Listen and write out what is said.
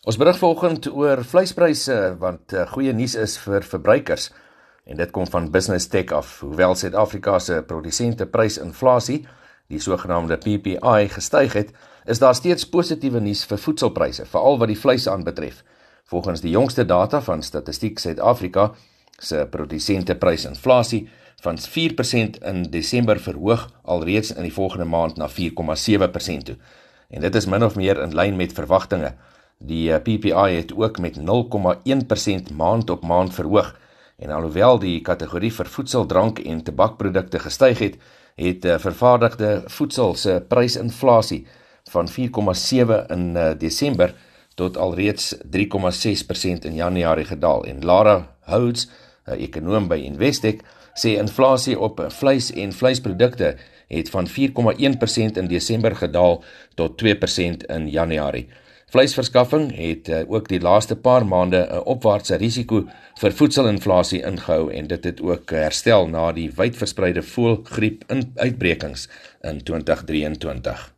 Ons berig vanoggend oor vleispryse, want goeie nuus is vir verbruikers. En dit kom van Business Tech af. Hoewel Suid-Afrika se produsenteprysinflasie, die sogenaamde PPI, gestyg het, is daar steeds positiewe nuus vir voedselpryse, veral wat die vleis aanbetref. Volgens die jongste data van Statistiek Suid-Afrika se produsenteprysinflasie van 4% in Desember verhoog alreeds in die volgende maand na 4,7% toe. En dit is min of meer in lyn met verwagtinge. Die PPI het ook met 0,1% maand op maand verhoog. En alhoewel die kategorie vir voedsel, drank en tabakprodukte gestyg het, het vervaardigde voedsel se prysinflasie van 4,7 in Desember tot alreeds 3,6% in Januarie gedaal. En Lara Houds, 'n ekonoom by Investec, sê inflasie op vleis en vleisprodukte het van 4,1% in Desember gedaal tot 2% in Januarie. Vleisverskaffing het ook die laaste paar maande 'n opwaartse risiko vir voedselinflasie ingehou en dit het ook herstel na die wydverspreide voëlgriep uitbrekings in 2023.